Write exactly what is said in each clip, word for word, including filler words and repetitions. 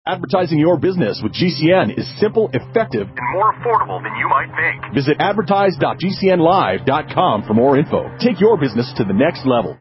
Advertising your business with G C N is simple, effective, and more affordable than you might think. Visit advertise dot g c n live dot com for more info. Take your business to the next level.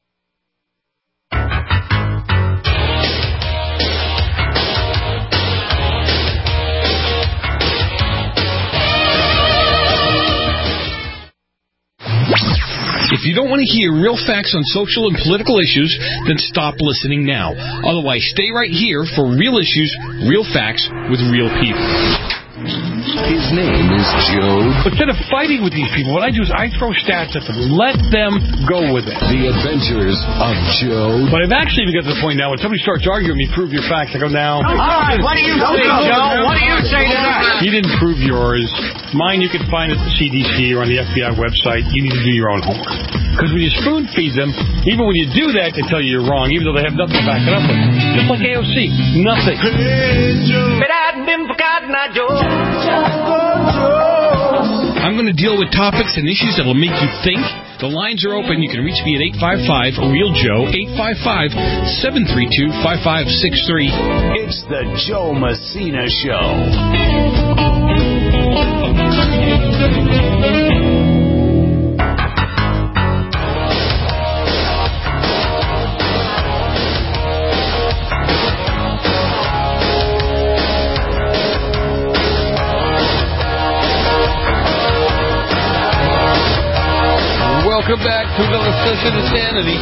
If you don't want to hear real facts on social and political issues, then stop listening now. Otherwise, stay right here for real issues, real facts, with real people. His name is Joe. Instead of fighting with these people, what I do is I throw stats at them. Let them go with it. The Adventures of Joe. But I've actually even got to the point now when somebody starts arguing with me, prove your facts, I go, now. All right, what do you say, Joe? What do you say to that? You didn't prove yours. Mine you can find at the C D C or on the F B I website. You need to do your own homework. Because when you spoon feed them, even when you do that, they tell you you're wrong, even though they have nothing to back it up with. Just like A O C. Nothing. But I've been forgotten, I Joe. I'm going to deal with topics and issues that will make you think. The lines are open. You can reach me at eight five five, real Joe, eight five five, seven three two, five five six three. It's the Joe Messina Show. Welcome back to another session of Sanity.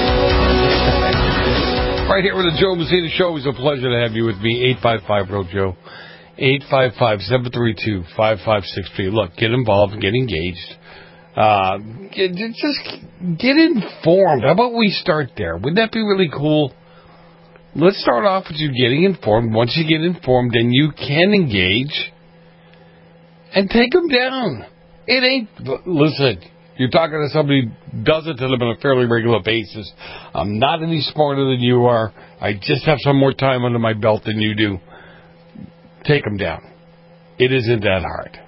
Right here with the Joe Messina Show. It's a pleasure to have you with me. eight five five, real Joe. eight five five, seven three two, five five six three. Look, get involved, get engaged. Uh, get, just get informed. How about we start there? Wouldn't that be really cool? Let's start off with you getting informed. Once you get informed, then you can engage and take them down. It ain't... Listen... You're talking to somebody who does it to them on a fairly regular basis. I'm not any smarter than you are. I just have some more time under my belt than you do. Take them down. It isn't that hard.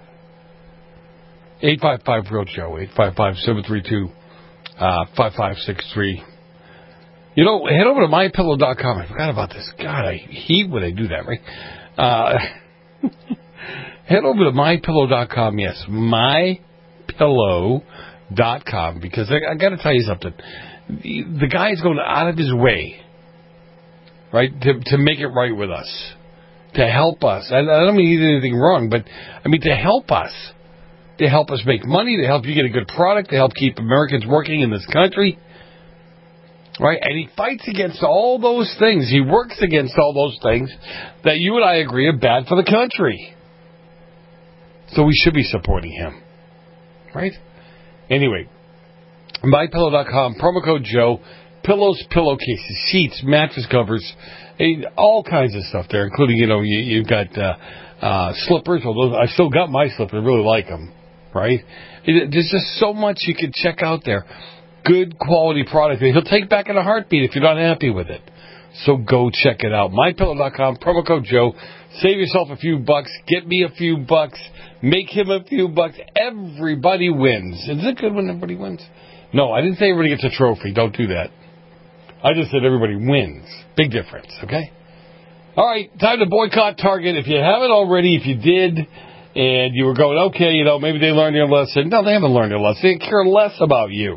eight five five, real Joe. eight five five, seven three two, five five six three. You know, head over to my pillow dot com. I forgot about this. God, I hate when I do that, right? Uh, head over to my pillow dot com. Yes, my pillow dot com, because I, I got to tell you something. The, the guy is going out of his way, right, to to make it right with us, to help us. And I don't mean he did anything wrong, but I mean to help us, to help us make money, to help you get a good product, to help keep Americans working in this country, right? And he fights against all those things. He works against all those things that you and I agree are bad for the country. So we should be supporting him, right? Anyway, my pillow dot com, promo code Joe, pillows, pillowcases, sheets, mattress covers, all kinds of stuff there, including, you know, you, you've got uh, uh, slippers. Although I still got my slippers. I really like them, right? It, there's just so much you can check out there. Good quality product. He'll take back in a heartbeat if you're not happy with it. So go check it out. my pillow dot com, promo code Joe. Save yourself a few bucks. Get me a few bucks. Make him a few bucks. Everybody wins. Is it good when everybody wins? No, I didn't say everybody gets a trophy. Don't do that. I just said everybody wins. Big difference, okay? All right, time to boycott Target. If you haven't already, if you did, and you were going, okay, you know, maybe they learned their lesson. No, they haven't learned their lesson. They care less about you.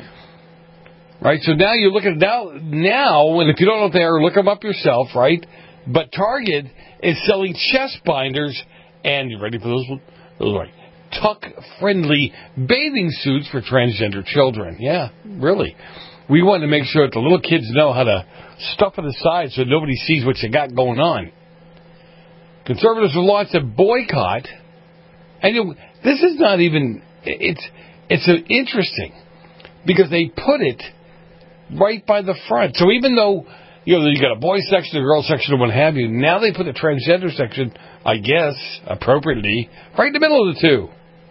Right, so now you're looking, now, now, and if you don't know what they are, look them up yourself, right? But Target is selling chest binders and, you ready for those? Those are tuck-friendly bathing suits for transgender children. Yeah, really. We want to make sure that the little kids know how to stuff it aside so nobody sees what you got going on. Conservatives have launched a boycott. And you know, this is not even, it's, it's an interesting, because they put it right by the front. So even though, you know, you got a boys section, a girls section, and what have you, now they put the transgender section, I guess, appropriately, right in the middle of the two.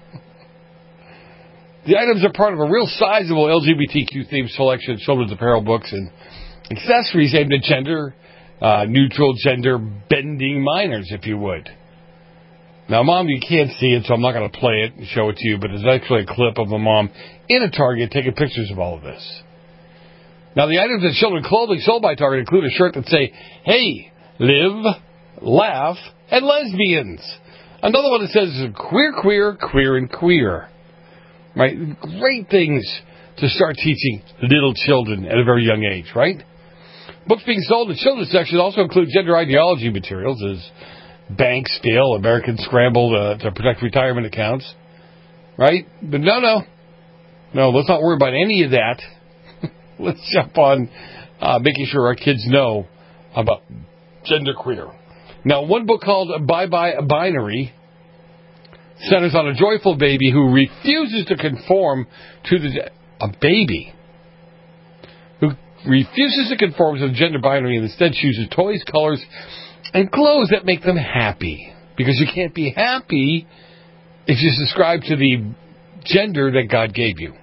The items are part of a real sizable L G B T Q-themed selection of children's apparel, books, and accessories aimed at gender, uh, neutral, gender-bending minors, if you would. Now, Mom, you can't see it, so I'm not going to play it and show it to you, but there's actually a clip of a mom in a Target taking pictures of all of this. Now, the items in children's clothing sold by Target include a shirt that say, "Hey, live," laugh, and lesbians. Another one that says queer, queer, queer, and queer. Right? Great things to start teaching little children at a very young age, right? Books being sold in the children's section also include gender ideology materials as banks fail, Americans scramble to, to protect retirement accounts. Right? But no, no. No, let's not worry about any of that. Let's jump on uh, making sure our kids know about genderqueer. Now, one book called Bye Bye Binary centers on a joyful baby who refuses to conform to the... A baby who refuses to conform to the gender binary and instead chooses toys, colors, and clothes that make them happy. Because you can't be happy if you subscribe to the gender that God gave you.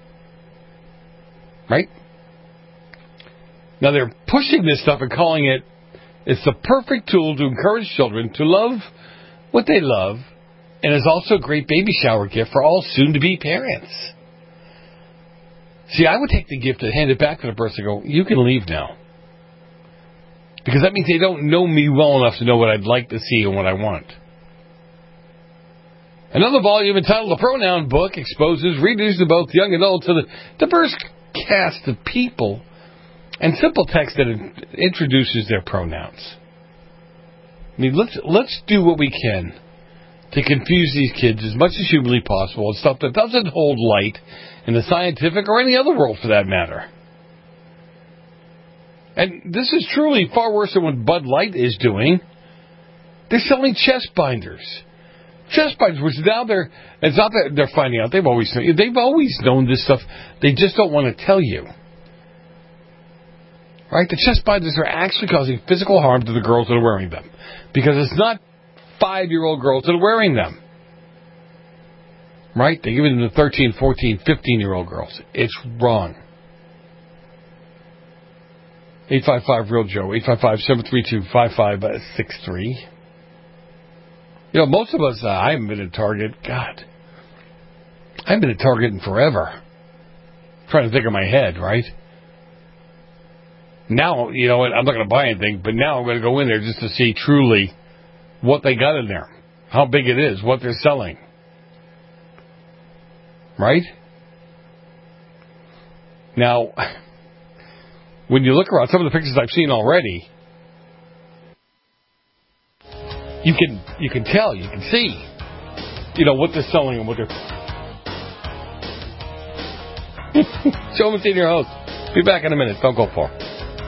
Right? Now they're pushing this stuff and calling it, it's the perfect tool to encourage children to love what they love, and is also a great baby shower gift for all soon-to-be parents. See, I would take the gift and hand it back to the person and go, you can leave now. Because that means they don't know me well enough to know what I'd like to see and what I want. Another volume entitled The Pronoun Book exposes readers to both young adults to the diverse cast of people and simple text that introduces their pronouns. I mean, let's let's do what we can to confuse these kids as much as humanly possible and stuff that doesn't hold light in the scientific or any other world for that matter. And this is truly far worse than what Bud Light is doing. They're selling chest binders. Chest binders, which now they're, it's not that they're finding out, they've always, they've always known this stuff, they just don't want to tell you. Right? The chest binders are actually causing physical harm to the girls that are wearing them. Because it's not five-year-old girls that are wearing them. Right? They give it to the thirteen, fourteen, fifteen-year-old girls. It's wrong. eight five five real Joe, eight five five, seven three two, five five six three. You know, most of us, uh, I haven't been at Target. God. I haven't been at Target in forever. I'm trying to think of my head, right? Now, you know what, I'm not going to buy anything, but now I'm going to go in there just to see truly what they got in there. How big it is, what they're selling. Right? Now, when you look around, some of the pictures I've seen already, you can you can tell, you can see, you know, what they're selling and what they're... Joe Messina, your host. Be back in a minute. Don't go far.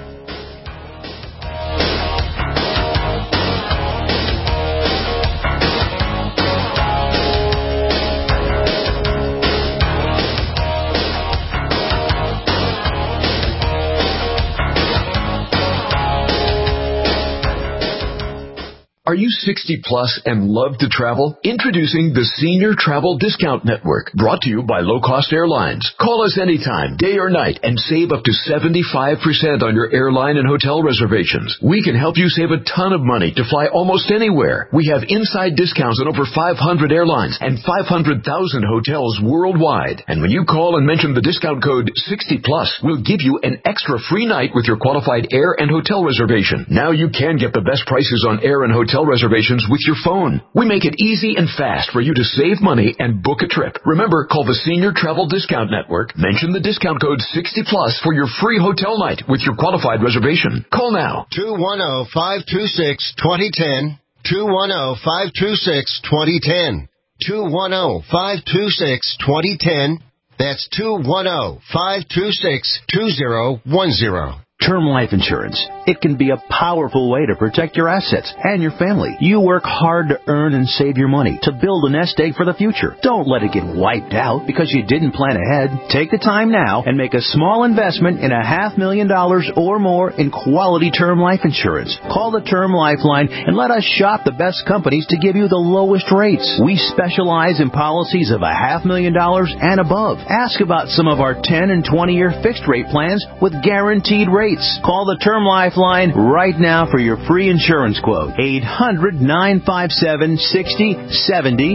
Are you sixty plus and love to travel? Introducing the Senior Travel Discount Network, brought to you by Low Cost Airlines. Call us anytime, day or night, and save up to seventy-five percent on your airline and hotel reservations. We can help you save a ton of money to fly almost anywhere. We have inside discounts on over five hundred airlines and five hundred thousand hotels worldwide. And when you call and mention the discount code sixty plus, we'll give you an extra free night with your qualified air and hotel reservation. Now you can get the best prices on air and hotel reservations with your phone. We make it easy and fast for you to save money and book a trip. Remember, call the Senior Travel Discount Network, mention the discount code sixty plus for your free hotel night with your qualified reservation. Call now. two one zero, five two six, two zero one zero. two one zero, five two six, two zero one zero. two one zero, five two six, two zero one zero. That's two one zero, five two six, two zero one zero. Term life insurance. It can be a powerful way to protect your assets and your family. You work hard to earn and save your money to build a nest egg for the future. Don't let it get wiped out because you didn't plan ahead. Take the time now and make a small investment in a half million dollars or more in quality term life insurance. Call the Term Lifeline and let us shop the best companies to give you the lowest rates. We specialize in policies of a half million dollars and above. Ask about some of our ten and twenty year fixed rate plans with guaranteed rates. Call the Term Lifeline right now for your free insurance quote. eight hundred, nine five seven, six zero seven zero.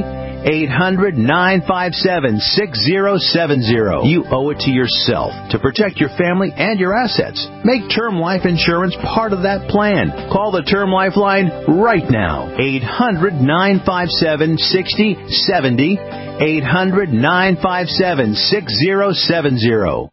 eight hundred, nine five seven, six zero seven zero. You owe it to yourself to protect your family and your assets. Make term life insurance part of that plan. Call the Term Life line right now. eight hundred, nine five seven, six zero seven zero. eight hundred, nine five seven, six zero seven zero.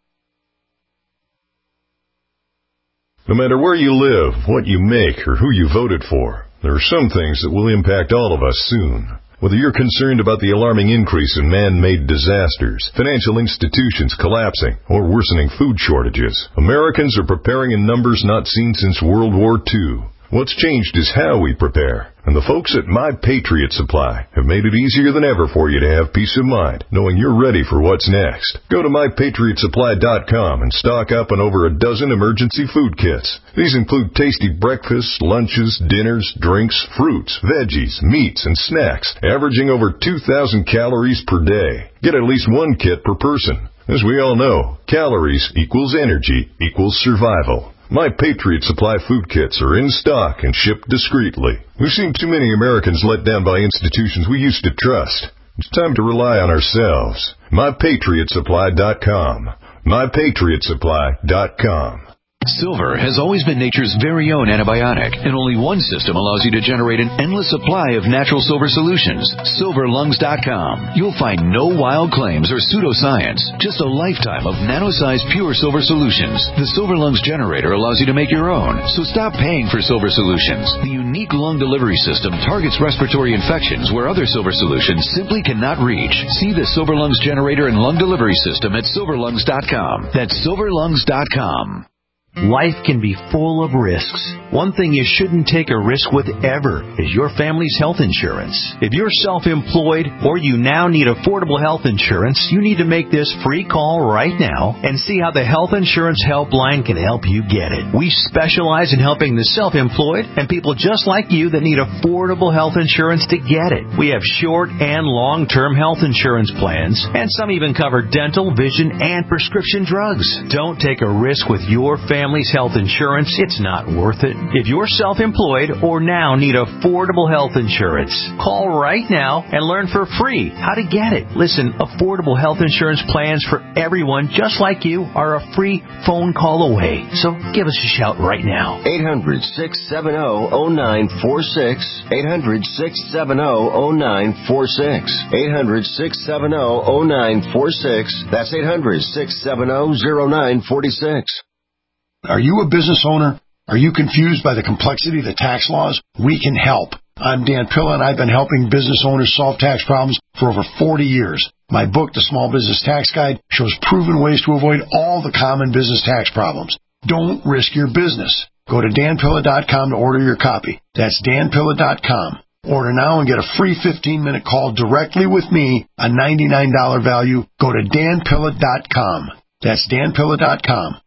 No matter where you live, what you make, or who you voted for, there are some things that will impact all of us soon. Whether you're concerned about the alarming increase in man-made disasters, financial institutions collapsing, or worsening food shortages, Americans are preparing in numbers not seen since World War Two. What's changed is how we prepare. And the folks at My Patriot Supply have made it easier than ever for you to have peace of mind, knowing you're ready for what's next. Go to my patriot supply dot com and stock up on over a dozen emergency food kits. These include tasty breakfasts, lunches, dinners, drinks, fruits, veggies, meats, and snacks, averaging over two thousand calories per day. Get at least one kit per person. As we all know, calories equals energy equals survival. My Patriot Supply food kits are in stock and shipped discreetly. We've seen too many Americans let down by institutions we used to trust. It's time to rely on ourselves. my patriot supply dot com. my patriot supply dot com. Silver has always been nature's very own antibiotic, and only one system allows you to generate an endless supply of natural silver solutions. silver lungs dot com. You'll find no wild claims or pseudoscience, just a lifetime of nano-sized pure silver solutions. The Silver Lungs generator allows you to make your own, so stop paying for silver solutions. The unique lung delivery system targets respiratory infections where other silver solutions simply cannot reach. See the Silver Lungs generator and lung delivery system at silver lungs dot com. That's silver lungs dot com. Life can be full of risks. One thing you shouldn't take a risk with ever is your family's health insurance. If you're self-employed or you now need affordable health insurance, you need to make this free call right now and see how the Health Insurance Helpline can help you get it. We specialize in helping the self-employed and people just like you that need affordable health insurance to get it. We have short and long-term health insurance plans, and some even cover dental, vision, and prescription drugs. Don't take a risk with your family. Family's health insurance, it's not worth it. If you're self-employed or now need affordable health insurance, call right now and learn for free how to get it. Listen, affordable health insurance plans for everyone just like you are a free phone call away. So give us a shout right now. eight hundred, six seven zero, zero nine four six. eight hundred, six seven zero, zero nine four six. eight hundred, six seven zero, zero nine four six. That's eight hundred, six seven zero, zero nine four six. Are you a business owner? Are you confused by the complexity of the tax laws? We can help. I'm Dan Pilla, and I've been helping business owners solve tax problems for over forty years. My book, The Small Business Tax Guide, shows proven ways to avoid all the common business tax problems. Don't risk your business. Go to dan pilla dot com to order your copy. That's dan pilla dot com. Order now and get a free fifteen-minute call directly with me, a ninety-nine dollars value. Go to dan pilla dot com. That's dan pilla dot com.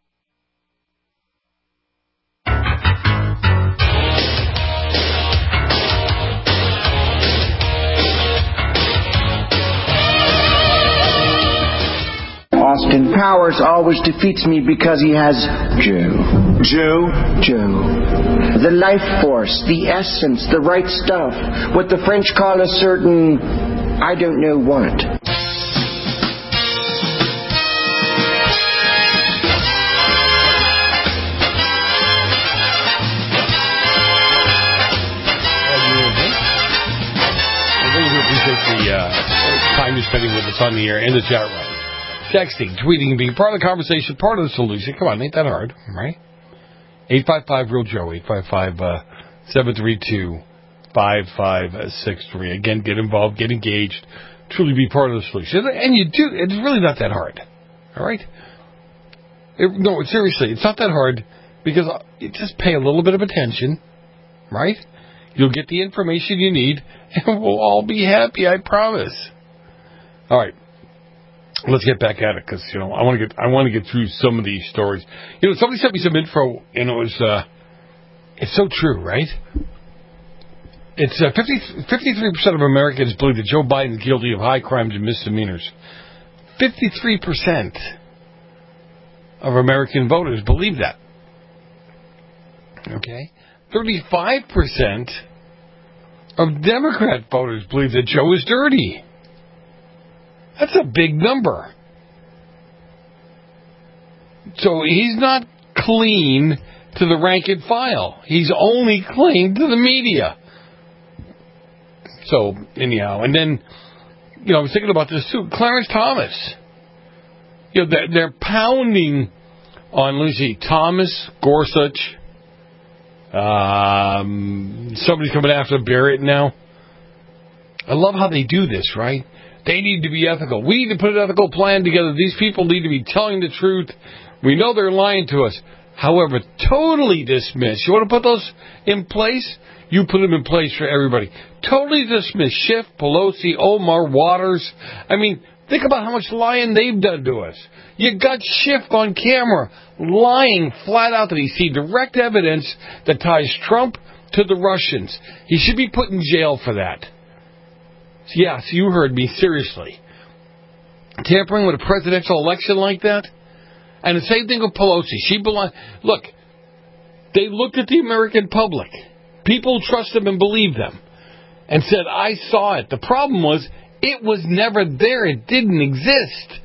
Austin Powers always defeats me because he has Joe. Joe? Joe. The life force, the essence, the right stuff. What the French call a certain, I don't know what. I really do appreciate the uh, time you're spending with us on the air and the chat room. Texting, tweeting, being part of the conversation, part of the solution. Come on, ain't that hard, right? eight five five, real Joe, eight five five, seven three two, five five six three. Again, get involved, get engaged, truly be part of the solution. And you do, it's really not that hard, all right? It, no, seriously, it's not that hard because you just pay a little bit of attention, right? You'll get the information you need, and we'll all be happy, I promise. All right. Let's get back at it because you know I want to get I want to get through some of these stories. You know, somebody sent me some info, and it was uh, it's so true, right? It's uh, fifty-three percent of Americans believe that Joe Biden is guilty of high crimes and misdemeanors. fifty-three percent of American voters believe that. Okay, thirty-five percent of Democrat voters believe that Joe is dirty. That's a big number. So he's not clean to the rank and file. He's only clean to the media. So, anyhow, and then, you know, I was thinking about this too. Clarence Thomas. You know, they're, they're pounding on Lucy Thomas, Gorsuch. Um, somebody's coming after Barrett now. I love how they do this, right? They need to be ethical. We need to put an ethical plan together. These people need to be telling the truth. We know they're lying to us. However, totally dismiss. You want to put those in place? You put them in place for everybody. Totally dismiss Schiff, Pelosi, Omar, Waters. I mean, think about how much lying they've done to us. You got Schiff on camera lying flat out that he see direct evidence that ties Trump to the Russians. He should be put in jail for that. Yes, you heard me, seriously. Tampering with a presidential election like that? And the same thing with Pelosi. She belong. Look, they looked at the American public. People trust them and believe them. And said, I saw it. The problem was, it was never there. It didn't exist.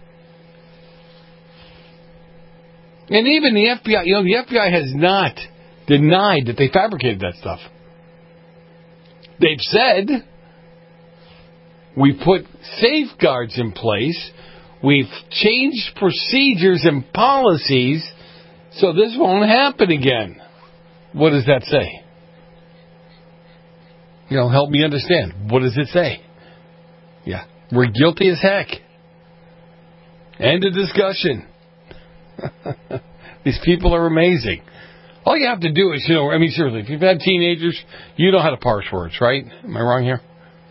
And even the F B I, you know, the F B I has not denied that they fabricated that stuff. They've said, we put safeguards in place. We've changed procedures and policies so this won't happen again. What does that say? You know, help me understand. What does it say? Yeah, we're guilty as heck. End of discussion. These people are amazing. All you have to do is, you know, I mean, seriously, if you've had teenagers, you know how to parse words, right? Am I wrong here?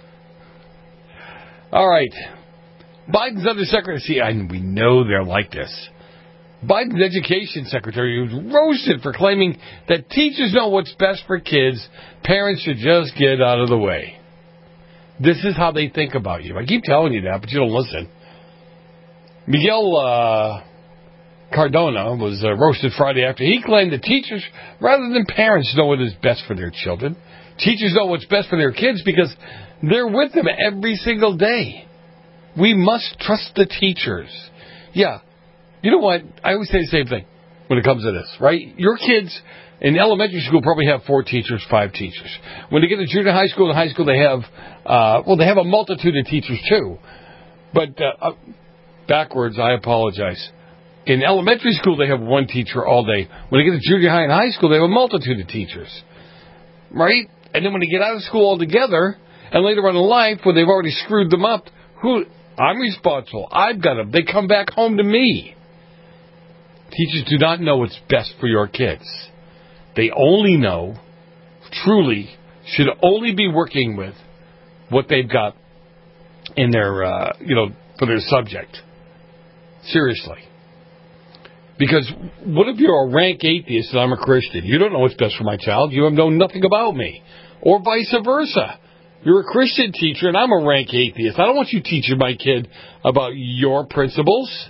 All right. Biden's undersecretary, see, I, we know they're like this. Biden's education secretary was roasted for claiming that teachers know what's best for kids. Parents should just get out of the way. This is how they think about you. I keep telling you that, but you don't listen. Miguel uh, Cardona was uh, roasted Friday after he claimed that teachers, rather than parents, know what is best for their children. Teachers know what's best for their kids because they're with them every single day. We must trust the teachers. Yeah. You know what? I always say the same thing when it comes to this, right? Your kids in elementary school probably have four teachers, five teachers. When they get to junior high school and high school, they have, uh, well, they have a multitude of teachers too. But, uh, uh, backwards, I apologize. In elementary school, they have one teacher all day. When they get to junior high and high school, they have a multitude of teachers. Right? And then when they get out of school altogether, and later on in life, when they've already screwed them up, who, I'm responsible. I've got them. They come back home to me. Teachers do not know what's best for your kids. They only know, truly, should only be working with what they've got in their, uh, you know, for their subject. Seriously. Because what if you're a rank atheist and I'm a Christian? You don't know what's best for my child. You have known nothing about me. Or vice versa. You're a Christian teacher and I'm a rank atheist. I don't want you teaching my kid about your principles.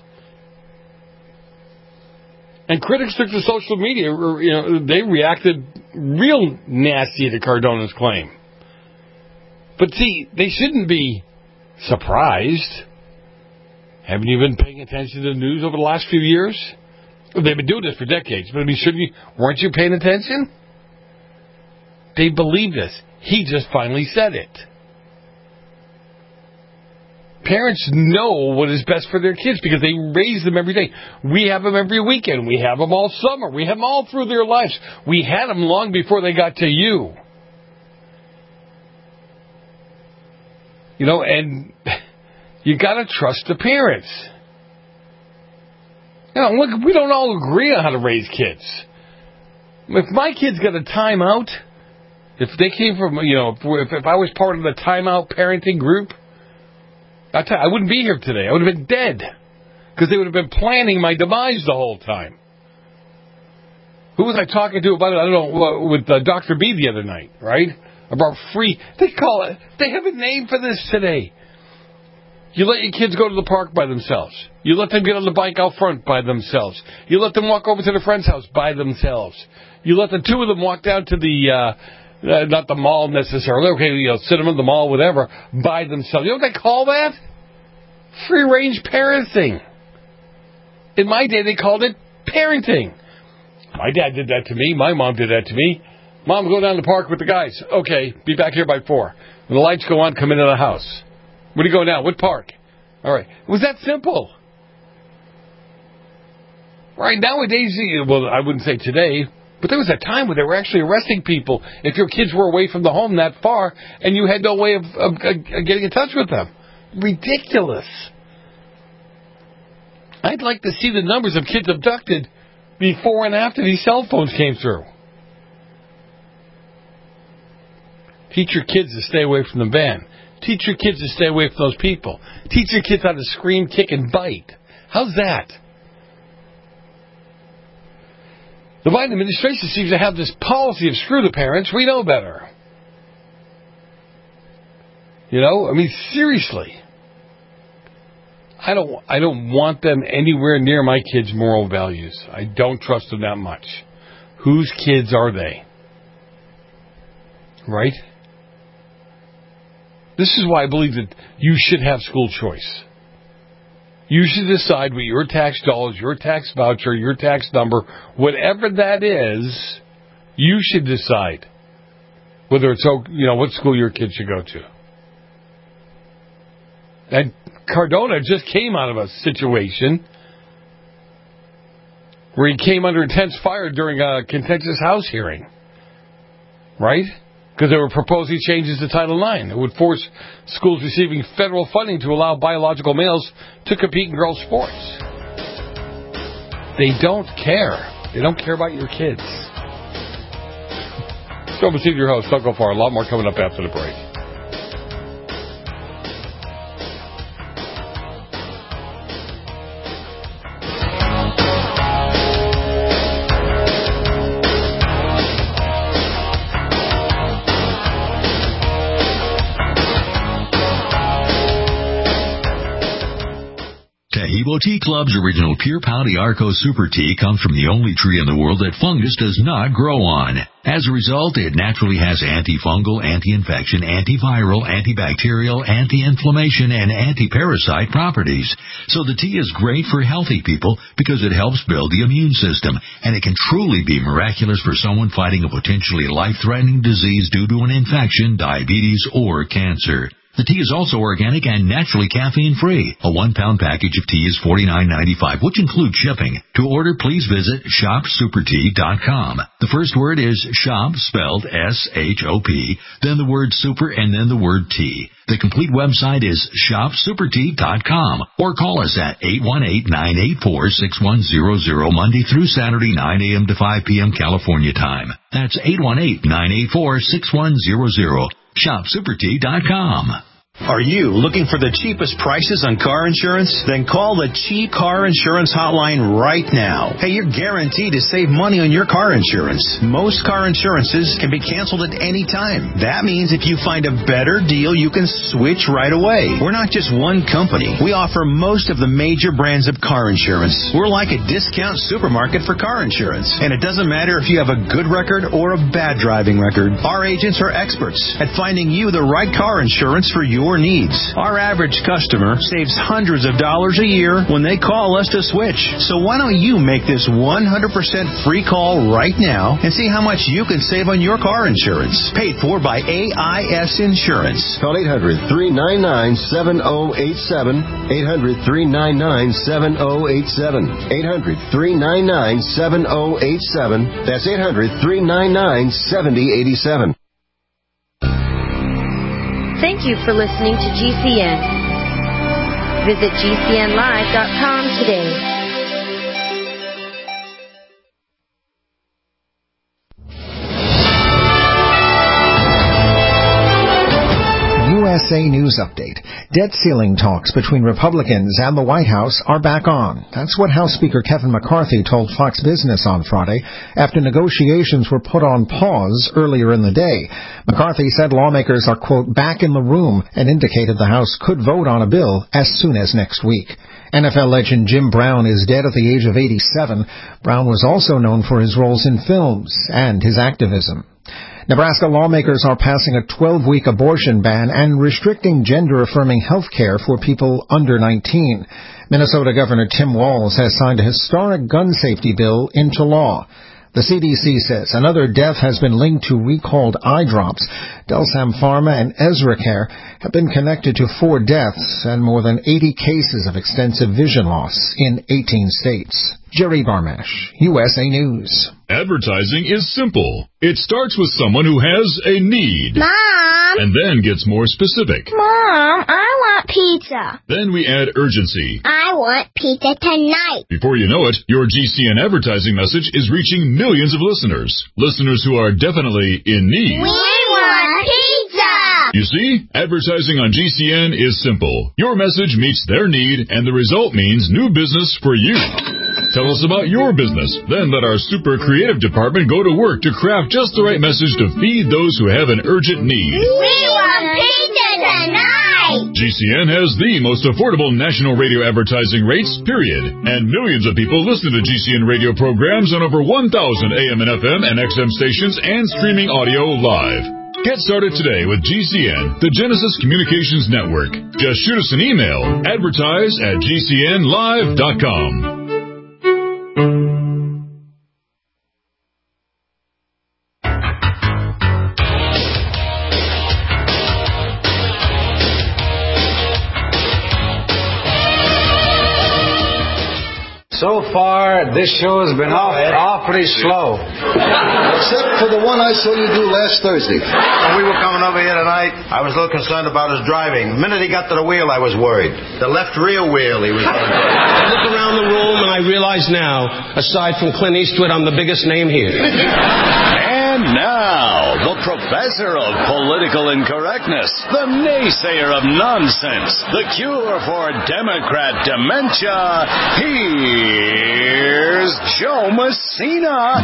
And critics took to social media, you know, they reacted real nasty to Cardona's claim. But see, they shouldn't be surprised. Haven't you been paying attention to the news over the last few years? They've been doing this for decades, but I mean, shouldn't you, weren't you paying attention? They believe this. He just finally said it. Parents know what is best for their kids because they raise them every day. We have them every weekend. We have them all summer. We have them all through their lives. We had them long before they got to you. You know, and you got to trust the parents. You know, look, we don't all agree on how to raise kids. If my kids got a timeout, if they came from, you know, if, if I was part of the timeout parenting group, I tell you, I wouldn't be here today. I would have been dead because they would have been planning my demise the whole time. Who was I talking to about it? I don't know, with uh, Doctor B the other night, right? About free. They call it. They have a name for this today. You let your kids go to the park by themselves. You let them get on the bike out front by themselves. You let them walk over to their friend's house by themselves. You let the two of them walk down to the, uh, uh, not the mall necessarily, okay, you know, cinema, the mall, whatever, by themselves. You know what they call that? Free-range parenting. In my day, they called it parenting. My dad did that to me. My mom did that to me. Mom, go down to the park with the guys. Okay, be back here by four. When the lights go on, come into the house. Where do you go now? What park? All right. It was that simple. Right, nowadays, well, I wouldn't say today, but there was a time where they were actually arresting people if your kids were away from the home that far and you had no way of, of, of getting in touch with them. Ridiculous. I'd like to see the numbers of kids abducted before and after these cell phones came through. Teach your kids to stay away from the van. Teach your kids to stay away from those people. Teach your kids how to scream, kick, and bite. How's that? The Biden administration seems to have this policy of screw the parents, we know better. You know, I mean, seriously. I don't I don't want them anywhere near my kids' moral values. I don't trust them that much. Whose kids are they? Right? This is why I believe that you should have school choice. You should decide what your tax dollars, your tax voucher, your tax number, whatever that is, you should decide whether it's, you know, what school your kids should go to. And Cardona just came out of a situation where he came under intense fire during a contentious House hearing. Right? Because they were proposing changes to Title nine. It would force schools receiving federal funding to allow biological males to compete in girls' sports. They don't care. They don't care about your kids. So, I'm your host. Don't go far. A lot more coming up after the break. Taheebo Tea Club's original Pure Pau d'Arco Super Tea comes from the only tree in the world that fungus does not grow on. As a result, it naturally has antifungal, anti-infection, antiviral, antibacterial, anti-inflammation, and anti-parasite properties. So the tea is great for healthy people because it helps build the immune system, and it can truly be miraculous for someone fighting a potentially life-threatening disease due to an infection, diabetes, or cancer. The tea is also organic and naturally caffeine-free. A one-pound package of tea is forty-nine ninety-five, which includes shipping. To order, please visit shop super tea dot com. The first word is shop, spelled S H O P, then the word super, and then the word tea. The complete website is shop super tea dot com, or call us at eight one eight, nine eight four, six one zero zero, Monday through Saturday, nine a.m. to five p.m. California time. That's eight one eight, nine eight four, six one zero zero. shop super tea dot com. Are you looking for the cheapest prices on car insurance? Then call the Cheap Car Insurance Hotline right now. Hey, you're guaranteed to save money on your car insurance. Most car insurances can be canceled at any time. That means if you find a better deal, you can switch right away. We're not just one company. We offer most of the major brands of car insurance. We're like a discount supermarket for car insurance. And it doesn't matter if you have a good record or a bad driving record. Our agents are experts at finding you the right car insurance for your needs. Our average customer saves hundreds of dollars a year when they call us to switch. So why don't you make this one hundred percent free call right now and see how much you can save on your car insurance. Paid for by A I S Insurance. Call eight hundred, three nine nine, seven oh eight seven. eight hundred, three nine nine, seven oh eight seven. eight hundred, three nine nine, seven oh eight seven. That's eight hundred, three nine nine, seven oh eight seven. Thank you for listening to G C N. Visit G C N live dot com today. U S A News Update. Debt ceiling talks between Republicans and the White House are back on. That's what House Speaker Kevin McCarthy told Fox Business on Friday after negotiations were put on pause earlier in the day. McCarthy said lawmakers are, quote, back in the room and indicated the House could vote on a bill as soon as next week. N F L legend Jim Brown is dead at the age of eighty-seven. Brown was also known for his roles in films and his activism. Nebraska lawmakers are passing a twelve-week abortion ban and restricting gender-affirming health care for people under nineteen. Minnesota Governor Tim Walz has signed a historic gun safety bill into law. The C D C says another death has been linked to recalled eye drops. Delsam Pharma and EzraCare have been connected to four deaths and more than eighty cases of extensive vision loss in eighteen states. Jerry Barmash, U S A News. Advertising is simple. It starts with someone who has a need. Mom! And then gets more specific. Mom, I want pizza. Then we add urgency. I want pizza tonight. Before you know it, your G C N advertising message is reaching millions of listeners. Listeners who are definitely in need. We want pizza! You see, advertising on G C N is simple. Your message meets their need, and the result means new business for you. Tell us about your business. Then let our super creative department go to work to craft just the right message to feed those who have an urgent need. We want pizza tonight! G C N has the most affordable national radio advertising rates, period. And millions of people listen to G C N radio programs on over one thousand A M and F M and X M stations and streaming audio live. Get started today with G C N, the Genesis Communications Network. Just shoot us an email, advertise at G C N live dot com. So far, this show has been off, awfully slow. Except for the one I saw you do last Thursday. When we were coming over here tonight, I was a little concerned about his driving. The minute he got to the wheel, I was worried. The left rear wheel, he was on. I look around the room and I realize now, aside from Clint Eastwood, I'm the biggest name here. And now, the professor of political incorrectness, the naysayer of nonsense, the cure for Democrat dementia, here's Joe Messina.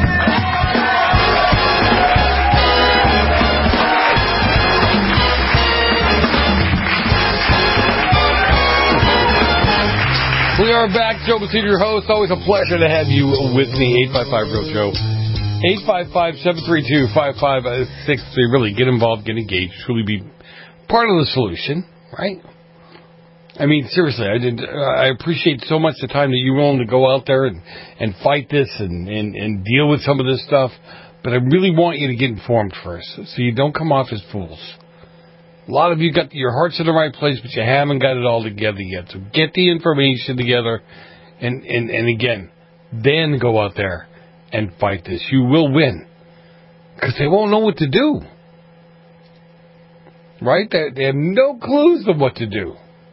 We are back. Joe Messina, your host. Always a pleasure to have you with me. eight five five Real Joe. eight five five, seven three two, five five six three. Really get involved, get engaged, truly be part of the solution, right? I mean, seriously, I did. Uh, I appreciate so much the time that you're willing to go out there and, and fight this and, and, and deal with some of this stuff. But I really want you to get informed first, so you don't come off as fools. A lot of you got your hearts in the right place, but you haven't got it all together yet. So get the information together, and, and, and again, then go out there and fight this. You will win, because they won't know what to do. Right? They, they have no clues of what to do.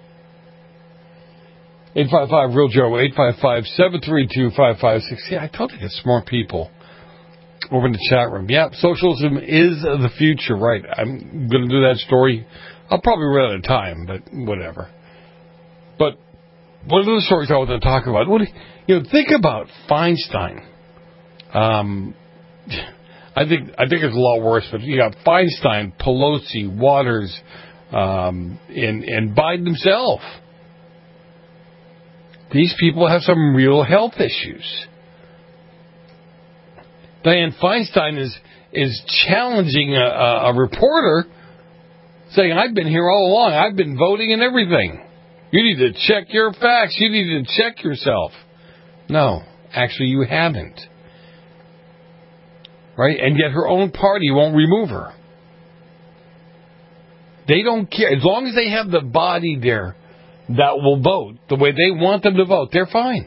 eight five five Real Joe, eight five five, seven three two, five five six. Yeah, I told you, it's smart people over in the chat room. Yeah, socialism is the future, right? I'm going to do that story. I'll probably run out of time, but whatever. But one of the stories I want to talk about, what do you, you know, think about Feinstein. Um, I think I think it's a lot worse, but you got Feinstein, Pelosi, Waters, um, and, and Biden himself. These people have some real health issues. Dianne Feinstein is is challenging a, a, a reporter, saying, I've been here all along. I've been voting and everything. You need to check your facts. You need to check yourself. No, actually you haven't. Right? And yet her own party won't remove her. They don't care. As long as they have the body there that will vote the way they want them to vote, they're fine.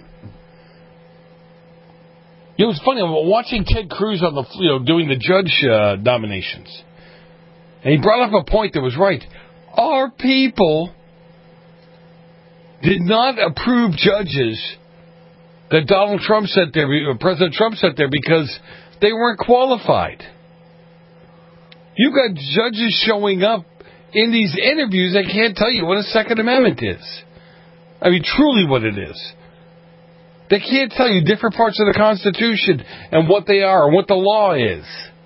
It was funny, I'm watching Ted Cruz on the, you know, doing the judge uh, nominations. And he brought up a point that was right. Our people did not approve judges that Donald Trump sent there, President Trump sent there, because they weren't qualified. You've got judges showing up in these interviews that can't tell you what a Second Amendment is. I mean, truly what it is. They can't tell you different parts of the Constitution and what they are and what the law is.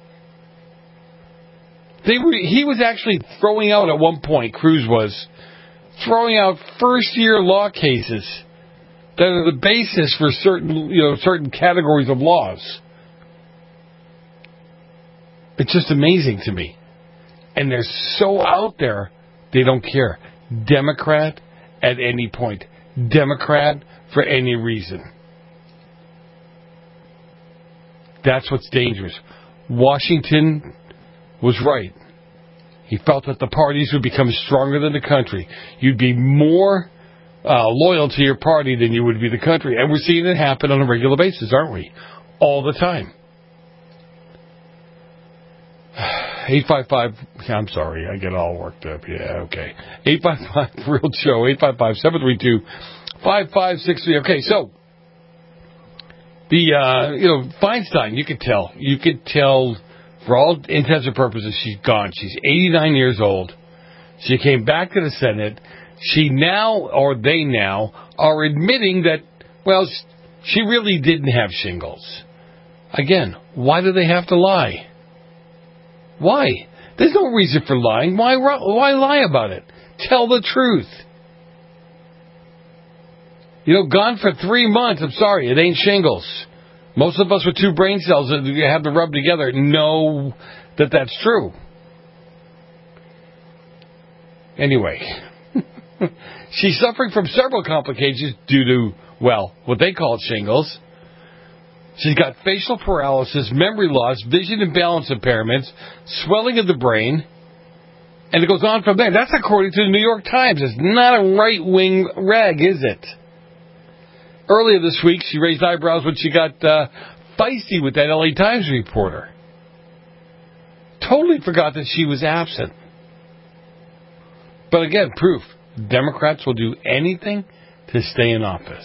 They were, he was actually throwing out at one point, Cruz was, throwing out first-year law cases that are the basis for certain, you know, certain categories of laws. It's just amazing to me. And they're so out there, they don't care. Democrat at any point. Democrat for any reason. That's what's dangerous. Washington was right. He felt that the parties would become stronger than the country. You'd be more uh, loyal to your party than you would be the country. And we're seeing it happen on a regular basis, aren't we? All the time. eight five five, I'm sorry, I get all worked up. Yeah, okay. eight five five, real show, eight five five, seven three two, five five six three. Okay, so, the, uh, you know, Feinstein, you could tell. You could tell, for all intents and purposes, she's gone. She's eighty-nine years old. She came back to the Senate. She now, or they now, are admitting that, well, she really didn't have shingles. Again, why do they have to lie? Why? There's no reason for lying. Why, why lie about it? Tell the truth. You know, gone for three months. I'm sorry, it ain't shingles. Most of us with two brain cells that you have to rub together know that that's true. Anyway, she's suffering from several complications due to, well, what they call shingles. She's got facial paralysis, memory loss, vision and balance impairments, swelling of the brain, and it goes on from there. That's according to the New York Times. It's not a right-wing rag, is it? Earlier this week, she raised eyebrows when she got uh, feisty with that L A Times reporter. Totally forgot that she was absent. But again, proof. Democrats will do anything to stay in office.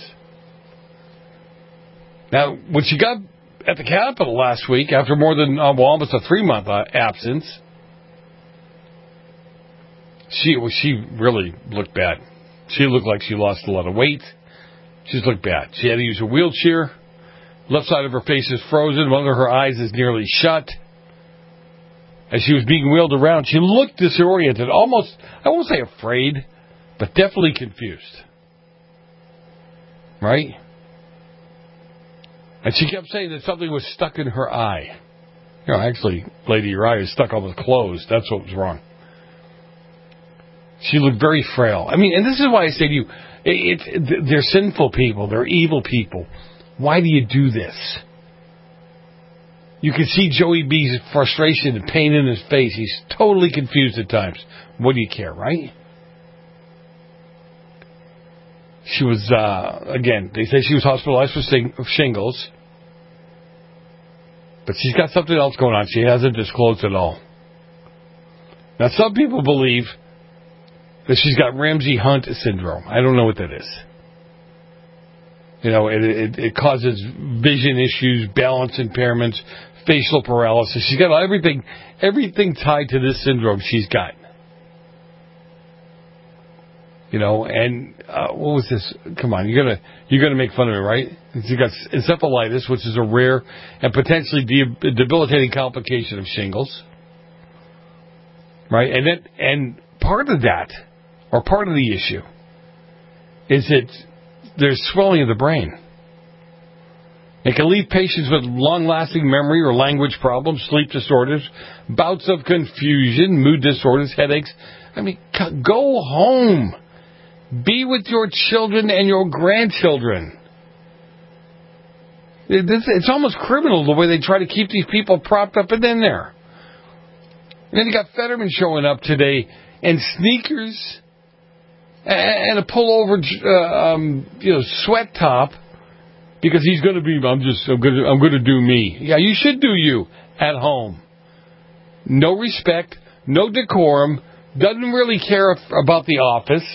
Now, when she got at the Capitol last week, after more than uh, well, almost a three-month uh, absence, she well, she really looked bad. She looked like she lost a lot of weight. She just looked bad. She had to use a wheelchair. Left side of her face is frozen. One of her eyes is nearly shut. As she was being wheeled around, she looked disoriented, almost, I won't say afraid, but definitely confused. Right? And she kept saying that something was stuck in her eye. You know, actually, lady, your eye is stuck almost closed. That's what was wrong. She looked very frail. I mean, and this is why I say to you, it, it, they're sinful people. They're evil people. Why do you do this? You can see Joey B's frustration and pain in his face. He's totally confused at times. What do you care, right? She was, uh, again, they say she was hospitalized for sing- shingles. But she's got something else going on. She hasn't disclosed it all. Now, some people believe that she's got Ramsay Hunt syndrome. I don't know what that is. You know, it, it, it causes vision issues, balance impairments, facial paralysis. She's got everything, everything tied to this syndrome she's got. You know, and uh, what was this? Come on, you're gonna you're gonna make fun of me, right? She's got encephalitis, which is a rare and potentially de- debilitating complication of shingles, right? And that and part of that, or part of the issue, is that there's swelling of the brain. It can leave patients with long-lasting memory or language problems, sleep disorders, bouts of confusion, mood disorders, headaches. I mean, go home. Be with your children and your grandchildren. It's almost criminal the way they try to keep these people propped up and in there. And then you got Fetterman showing up today in sneakers and a pullover, uh, um, you know, sweat top because he's going to be. I'm just. I'm going to. I'm going to do me. Yeah, you should do you at home. No respect, no decorum. Doesn't really care if, about the office.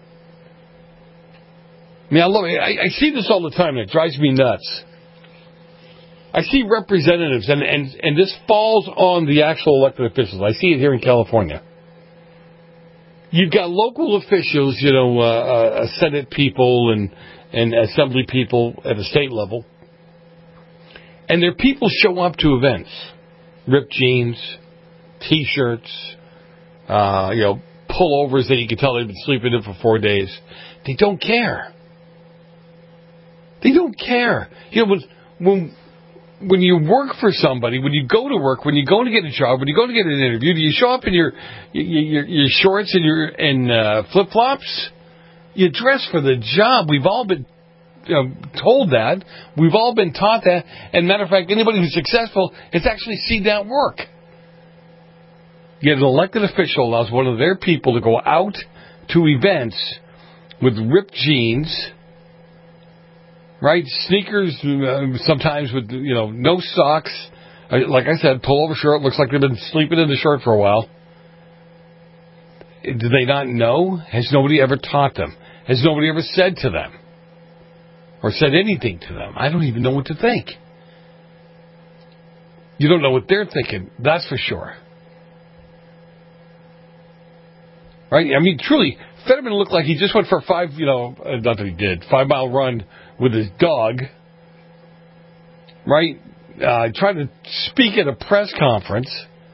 I mean, I, love, I, I see this all the time, and it drives me nuts. I see representatives, and, and, and this falls on the actual elected officials. I see it here in California. You've got local officials, you know, uh, uh, Senate people and, and assembly people at the state level, and their people show up to events. Ripped jeans, T-shirts, uh, you know, pullovers that you can tell they've been sleeping in for four days. They don't care. They don't care. You know, when, when when you work for somebody, when you go to work, when you go to get a job, when you go to get an interview, do you show up in your your, your shorts and your and uh, flip flops? You dress for the job. We've all been you know, told that. We've all been taught that. And matter of fact, anybody who's successful has actually seen that work. Yet an elected official allows one of their people to go out to events with ripped jeans, right? Sneakers, uh, sometimes with, you know, no socks. Uh, like I said, pullover shirt. Looks like they've been sleeping in the shirt for a while. Do they not know? Has nobody ever taught them? Has nobody ever said to them? Or said anything to them? I don't even know what to think. You don't know what they're thinking. That's for sure. Right? I mean, truly, Fetterman looked like he just went for a five, you know, uh, not that he did, five-mile run with his dog. Right? Uh, trying to speak at a press conference.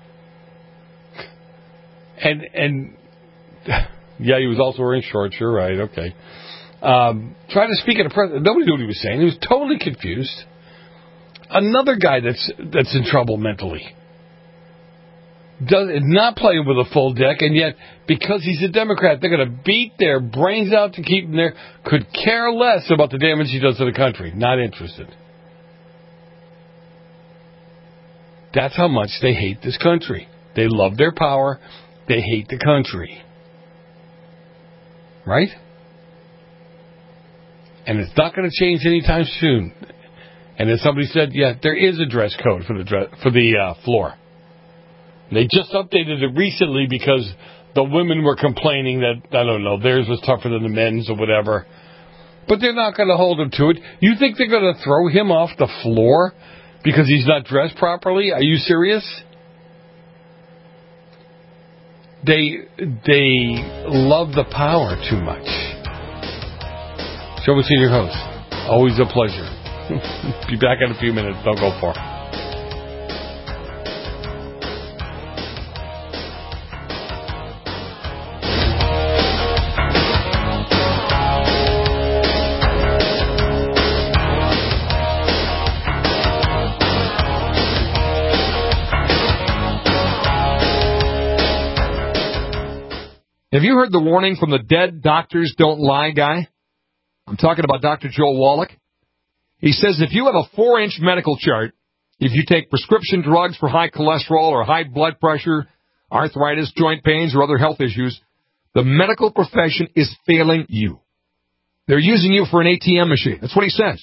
And, and, yeah, he was also wearing shorts. You're right. Okay. Um, trying to speak at a press, nobody knew what he was saying. He was totally confused. Another guy that's, that's in trouble mentally. Does not playing with a full deck, and yet because he's a Democrat, they're going to beat their brains out to keep him there. Could care less about the damage he does to the country. Not interested. That's how much they hate this country. They love their power. They hate the country. Right? And it's not going to change anytime soon. And then somebody said, yeah, there is a dress code for the dress, for the uh, floor. They just updated it recently because the women were complaining that, I don't know, theirs was tougher than the men's or whatever. But they're not going to hold him to it. You think they're going to throw him off the floor because he's not dressed properly? Are you serious? They they love the power too much. Show Senior host. Always a pleasure. Be back in a few minutes. Don't go far. Have you heard the warning from the dead doctors don't lie guy? I'm talking about Doctor Joel Wallach. He says if you have a four-inch medical chart, if you take prescription drugs for high cholesterol or high blood pressure, arthritis, joint pains, or other health issues, the medical profession is failing you. They're using you for an A T M machine. That's what he says.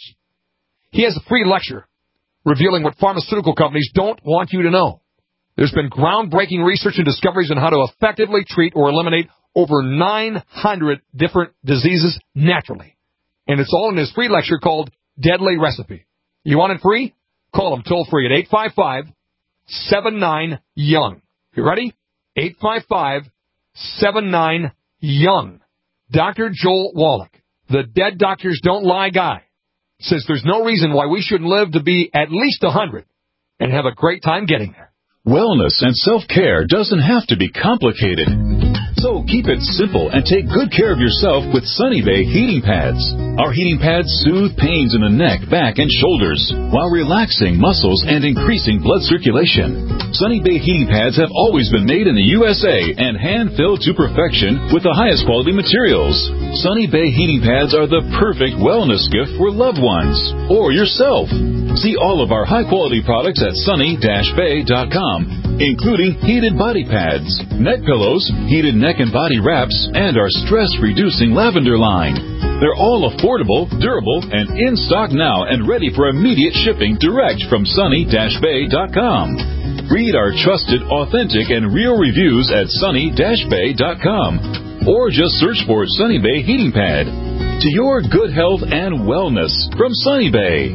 He has a free lecture revealing what pharmaceutical companies don't want you to know. There's been groundbreaking research and discoveries on how to effectively treat or eliminate over nine hundred different diseases naturally. And it's all in his free lecture called Deadly Recipe. You want it free? Call him toll free at eight five five, seven nine, young. You ready? eight five five, seven nine, young. Doctor Joel Wallach, the dead doctors don't lie guy, says there's no reason why we shouldn't live to be at least one hundred and have a great time getting there. Wellness and self-care doesn't have to be complicated. So keep it simple and take good care of yourself with Sunny Bay heating pads. Our heating pads soothe pains in the neck, back, and shoulders while relaxing muscles and increasing blood circulation. Sunny Bay heating pads have always been made in the U S A and hand-filled to perfection with the highest quality materials. Sunny Bay heating pads are the perfect wellness gift for loved ones or yourself. See all of our high-quality products at sunny dash bay dot com, including heated body pads, neck pillows, heated neck and body wraps, and our stress-reducing lavender line. They're all affordable, durable, and in stock now and ready for immediate shipping direct from sunny dash bay dot com. Read our trusted, authentic, and real reviews at sunny dash bay dot com or just search for Sunny Bay Heating Pad. To your good health and wellness from Sunny Bay.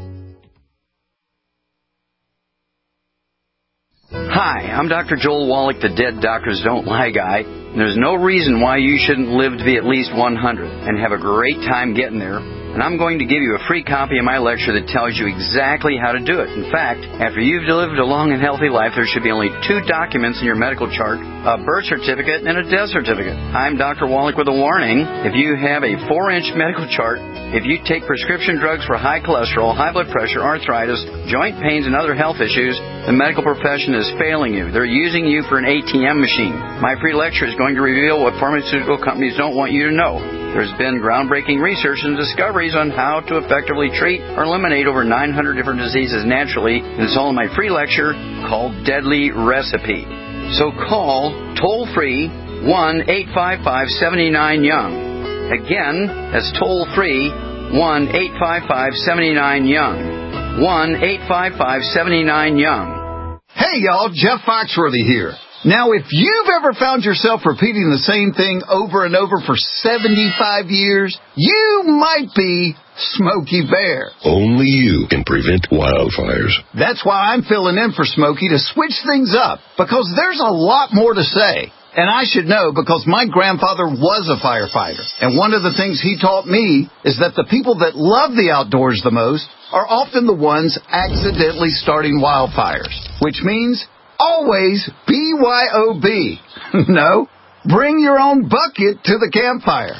Hi, I'm Doctor Joel Wallach, the Dead Doctors Don't Lie guy. And there's no reason why you shouldn't live to be at least one hundred and have a great time getting there and I'm going to give you a free copy of my lecture that tells you exactly how to do it. In fact, after you've lived a long and healthy life, there should be only two documents in your medical chart, a birth certificate and a death certificate. I'm Doctor Wallach with a warning. If you have a four-inch medical chart, if you take prescription drugs for high cholesterol, high blood pressure, arthritis, joint pains, and other health issues, the medical profession is failing you. They're using you for an A T M machine. My free lecture is going to reveal what pharmaceutical companies don't want you to know. There's been groundbreaking research and discoveries on how to effectively treat or eliminate over nine hundred different diseases naturally, and it's all in my free lecture called Deadly Recipe. So call toll-free one eight five five, seven nine, young. Again, that's toll-free one eight five five, seven nine, young. one eight five five, seven nine, young. Hey, y'all, Jeff Foxworthy here. Now, if you've ever found yourself repeating the same thing over and over for seventy-five years, you might be Smokey Bear. Only you can prevent wildfires. That's why I'm filling in for Smokey to switch things up, because there's a lot more to say. And I should know because my grandfather was a firefighter. And one of the things he taught me is that the people that love the outdoors the most are often the ones accidentally starting wildfires, which means always B Y O B. No, bring your own bucket to the campfire.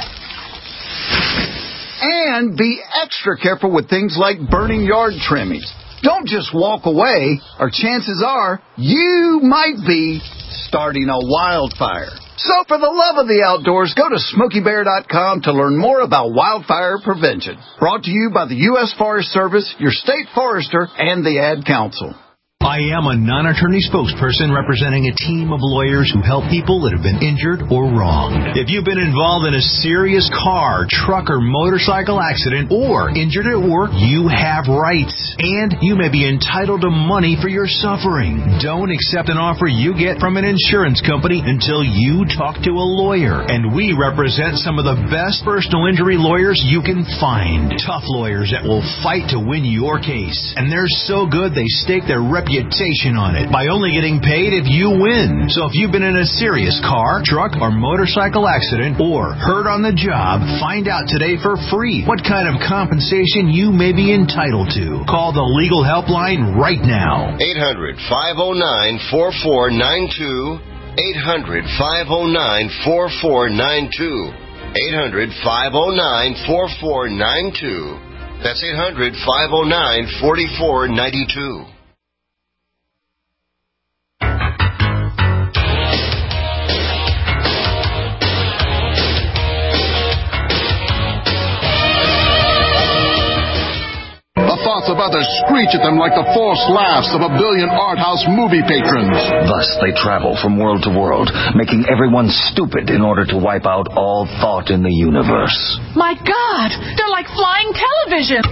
And be extra careful with things like burning yard trimmings. Don't just walk away, or chances are you might be starting a wildfire. So for the love of the outdoors, go to smokey bear dot com to learn more about wildfire prevention. Brought to you by the U S Forest Service, your state forester, and the Ad Council. I am a non-attorney spokesperson representing a team of lawyers who help people that have been injured or wronged. If you've been involved in a serious car, truck, or motorcycle accident or injured at work, you have rights, and you may be entitled to money for your suffering. Don't accept an offer you get from an insurance company until you talk to a lawyer, and we represent some of the best personal injury lawyers you can find. Tough lawyers that will fight to win your case, and they're so good they stake their reputation on it by only getting paid if you win. So if you've been in a serious car, truck, or motorcycle accident or hurt on the job, find out today for free what kind of compensation you may be entitled to. Call the legal helpline right now. eight hundred, five oh nine, four four nine two. eight hundred, five oh nine, four four nine two. eight hundred, five oh nine, four four nine two. That's eight hundred, five oh nine, four four nine two. Thoughts of others screech at them like the forced laughs of a billion art house movie patrons. Thus they travel from world to world, making everyone stupid in order to wipe out all thought in the universe. My God, they're like flying television.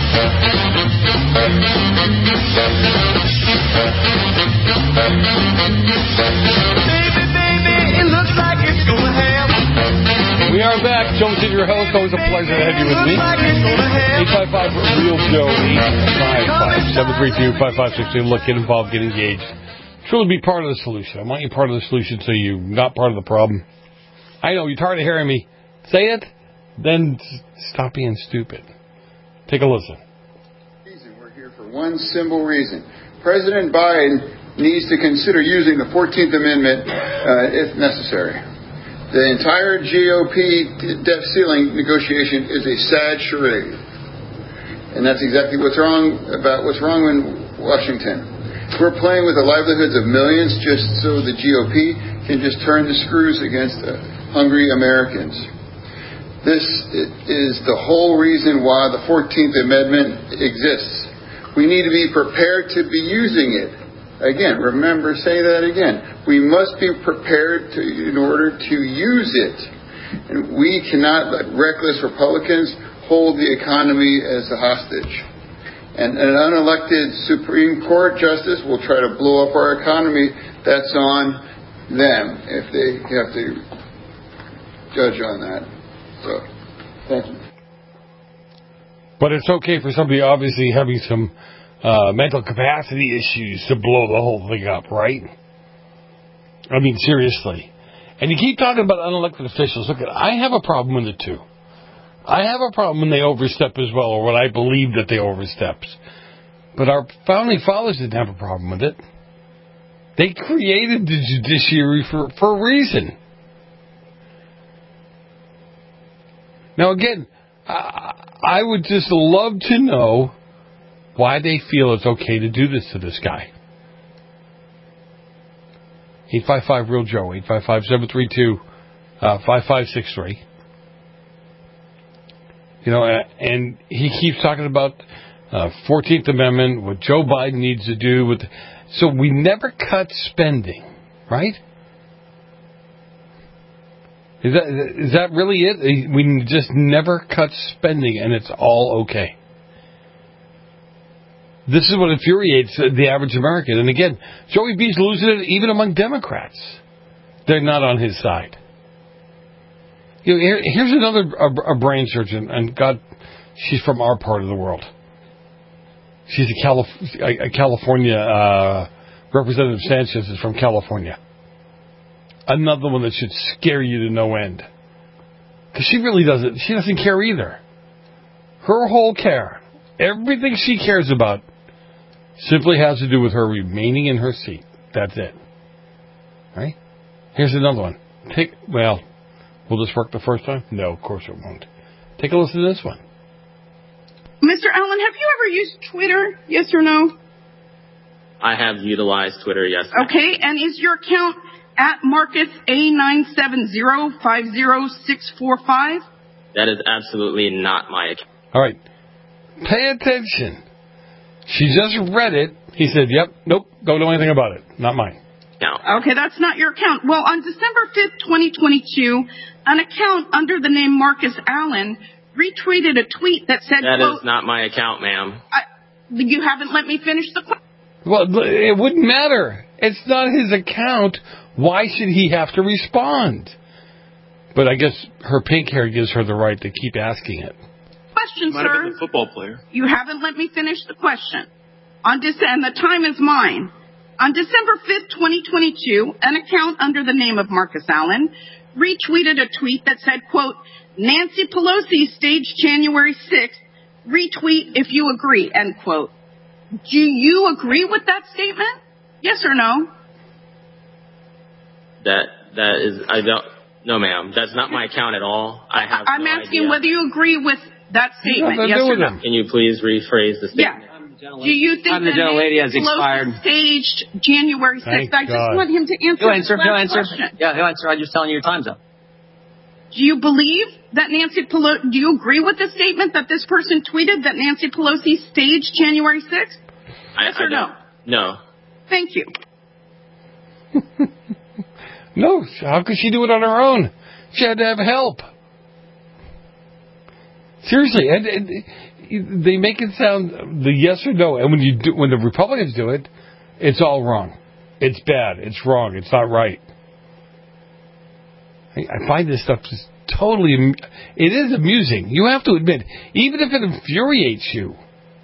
Baby, baby, it looks like it's gonna happen. We are back. Jones in your host. Always a pleasure to have you with me. eight five five real Joe. eight five five, seven three two, five five six two. Look, get involved, get engaged. Truly be part of the solution. I want you part of the solution so you're not part of the problem. I know, you're tired of hearing me say it? Then stop being stupid. Take a listen. We're here for one simple reason. President Biden needs to consider using the fourteenth Amendment uh, if necessary. The entire G O P debt ceiling negotiation is a sad charade. And that's exactly what's wrong about what's wrong in Washington. We're playing with the livelihoods of millions just so the G O P can just turn the screws against uh, hungry Americans. This is the whole reason why the fourteenth Amendment exists. We need to be prepared to be using it. Again, remember, say that again. We must be prepared to, in order to use it. And we cannot let reckless Republicans hold the economy as a hostage. And an unelected Supreme Court justice will try to blow up our economy. That's on them if they have to judge on that. So, thank you. But it's okay for somebody obviously having some Uh, mental capacity issues to blow the whole thing up, right? I mean, seriously. And you keep talking about unelected officials. Look, I have a problem with it too. I have a problem when they overstep as well, or when I believe that they overstep. But our founding fathers didn't have a problem with it. They created the judiciary for, for a reason. Now, again, I, I would just love to know why they feel it's okay to do this to this guy. eight five five real Joe, eight five five, seven three two, five five six three. You know, and he keeps talking about uh, fourteenth Amendment, what Joe Biden needs to do. with. So we never cut spending, right? Is that is that really it? We just never cut spending, and it's all okay. This is what infuriates the average American. And again, Joey B's losing it even among Democrats. They're not on his side. You know, here, here's another a, a brain surgeon, and God, she's from our part of the world. She's a, Calif- a, a California uh, Representative Sanchez is from California. Another one that should scare you to no end, because she really doesn't. She doesn't care either. Her whole care, everything she cares about, simply has to do with her remaining in her seat. That's it. Right? Here's another one. Take well. Will this work the first time? No, of course it won't. Take a listen to this one. Mister Allen, have you ever used Twitter? Yes or no? I have utilized Twitter, yes. Okay, and is your account at Marcus A nine seven zero five zero six four five? That is absolutely not my account. All right. Pay attention. She just read it. He said, yep, nope, don't know anything about it. Not mine. No. Okay, that's not your account. Well, on December fifth, twenty twenty-two, an account under the name Marcus Allen retweeted a tweet that said, That quote, is not my account, ma'am. I, you haven't let me finish the question. Well, it wouldn't matter. It's not his account. Why should he have to respond? But I guess her pink hair gives her the right to keep asking it. Question, Might sir. have been a football player. You haven't let me finish the question. On Dece- and the time is mine. On December fifth, twenty twenty-two, an account under the name of Marcus Allen retweeted a tweet that said, quote, Nancy Pelosi staged January sixth, retweet if you agree, end quote. Do you agree with that statement? Yes or no? That that is I don't no ma'am. That's not my account at all. I have I'm no asking idea. whether you agree with that statement, yes or no? Can you please rephrase the statement? Yeah. Do you think I'm the that gentlelady has Nancy Pelosi expired. staged January sixth? Thank I just God. want him to answer He'll the answer. last He'll answer. question. Yeah, he'll answer. I'm just telling you your time's up. Do you believe that Nancy Pelosi, do you agree with the statement that this person tweeted that Nancy Pelosi staged January sixth? Yes I, or I no? don't. No. Thank you. No, how could she do it on her own? She had to have help. Seriously, and, and they make it sound the yes or no, and when you do, when the Republicans do it, it's all wrong. It's bad. It's wrong. It's not right. I, I find this stuff just totally. It is amusing. You have to admit, even if it infuriates you,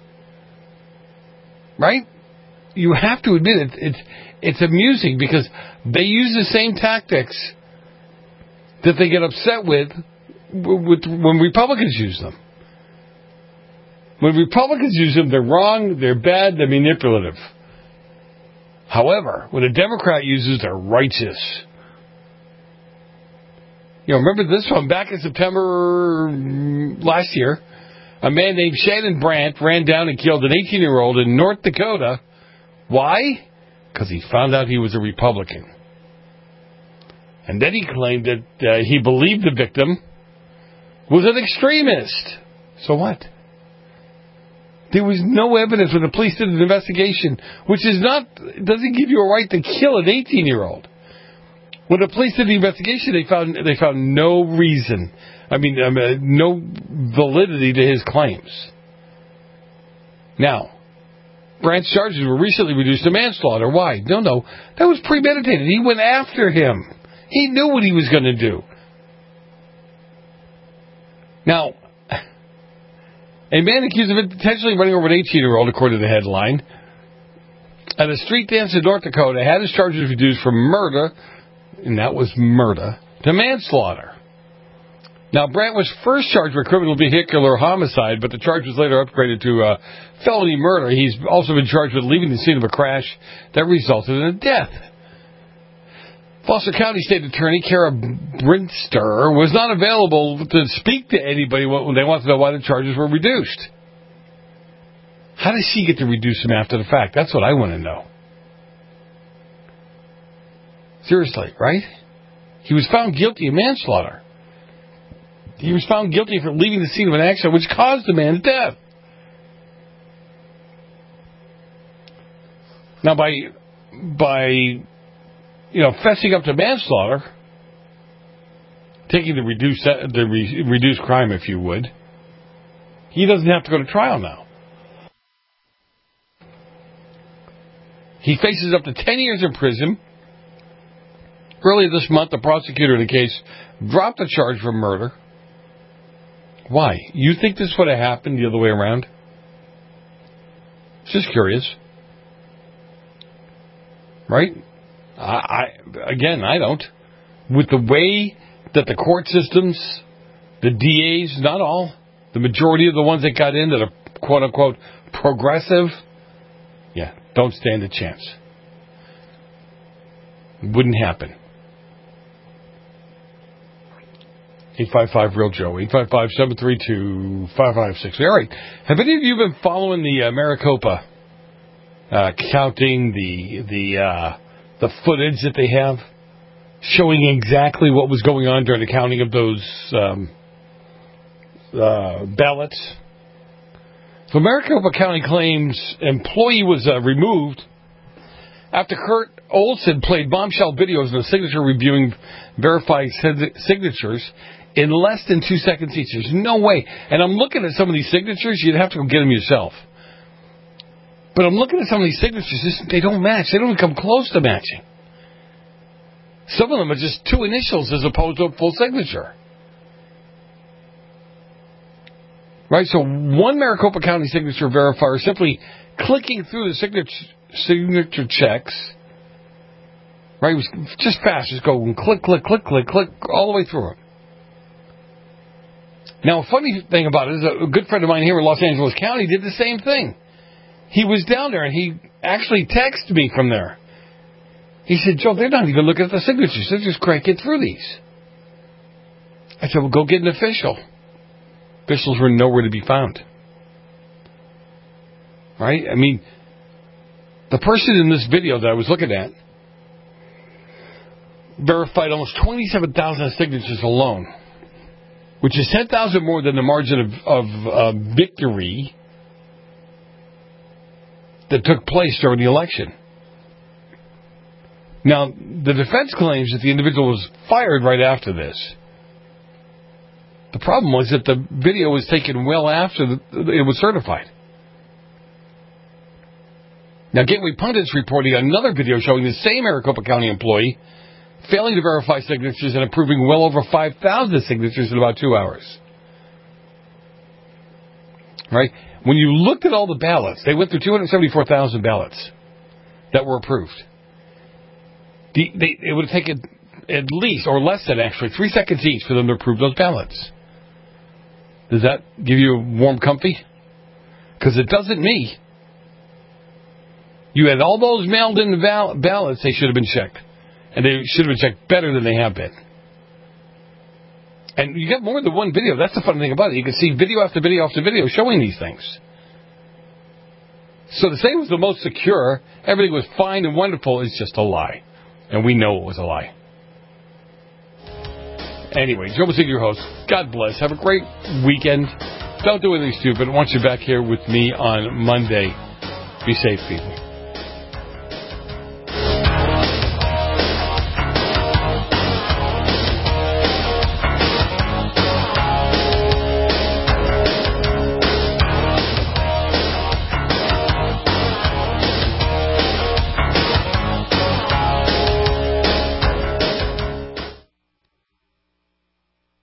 right? You have to admit it. It's it's amusing because they use the same tactics that they get upset with, with when Republicans use them. When Republicans use them, they're wrong, they're bad, they're manipulative. However, when a Democrat uses, they're righteous. You know, remember this one? Back in September last year, a man named Shannon Brandt ran down and killed an eighteen-year-old in North Dakota. Why? Because he found out he was a Republican. And then he claimed that uh, he believed the victim was an extremist. So what? There was no evidence when the police did an investigation, which is not doesn't give you a right to kill an eighteen-year-old. When the police did the investigation, they found they found no reason. I mean, I mean no validity to his claims. Now, Brandt's charges were recently reduced to manslaughter. Why? No, no. That was premeditated. He went after him. He knew what he was going to do. Now, a man accused of intentionally running over an eighteen-year-old, according to the headline, at a street dance in North Dakota, had his charges reduced from murder, and that was murder, to manslaughter. Now, Brandt was first charged with criminal vehicular homicide, but the charge was later upgraded to uh, felony murder. He's also been charged with leaving the scene of a crash that resulted in a death. Foster County State Attorney Kara Brinster was not available to speak to anybody when they wanted to know why the charges were reduced. How does she get to reduce them after the fact? That's what I want to know. Seriously, right? He was found guilty of manslaughter. He was found guilty for leaving the scene of an accident which caused the man's death. Now, by, by, you know, fessing up to manslaughter, taking the reduced, the re, reduced crime, if you would, he doesn't have to go to trial now. He faces up to ten years in prison. Earlier this month, the prosecutor in the case dropped the charge for murder. Why? You think this would have happened the other way around? Just curious. Right? I, I again, I don't. With the way that the court systems, the D As, not all, the majority of the ones that got in that are quote-unquote progressive, yeah, don't stand a chance. Wouldn't happen. eight five five real Joe, eight five five, seven three two, five five six. All right. Have any of you been following the uh, Maricopa uh, counting, the the uh, the footage that they have, showing exactly what was going on during the counting of those um, uh, ballots? So Maricopa County claims employee was uh, removed after Kurt Olson played bombshell videos of the signature reviewing verifying signatures in less than two seconds each. There's no way. And I'm looking at some of these signatures. You'd have to go get them yourself. But I'm looking at some of these signatures. They don't match. They don't even come close to matching. Some of them are just two initials as opposed to a full signature. Right? So one Maricopa County signature verifier simply clicking through the signature, signature checks. Right? It was just fast. Just go and click, click, click, click, click, all the way through it. Now, a funny thing about it is a good friend of mine here in Los Angeles County did the same thing. He was down there, and he actually texted me from there. He said, Joe, they're not even looking at the signatures. They're just cranking through these. I said, well, go get an official. Officials were nowhere to be found. Right? I mean, the person in this video that I was looking at verified almost twenty-seven thousand signatures alone, which is ten thousand more than the margin of, of uh, victory that took place during the election. Now, the defense claims that the individual was fired right after this. The problem was that the video was taken well after the, it was certified. Now, Gateway Pundit's reporting another video showing the same Maricopa County employee failing to verify signatures and approving well over five thousand signatures in about two hours. Right? When you looked at all the ballots, they went through two hundred seventy-four thousand ballots that were approved. The, they, it would have taken at least, or less than actually, three seconds each for them to approve those ballots. Does that give you a warm comfy? Because it doesn't me. You had all those mailed in val- ballots, they should have been checked. And they should have been checked better than they have been. And you get more than one video. That's the funny thing about it. You can see video after video after video showing these things. So to say it was the most secure, everything was fine and wonderful, is just a lie. And we know it was a lie. Anyway, Joe Messina, your host. God bless. Have a great weekend. Don't do anything stupid. I want you back here with me on Monday. Be safe, people.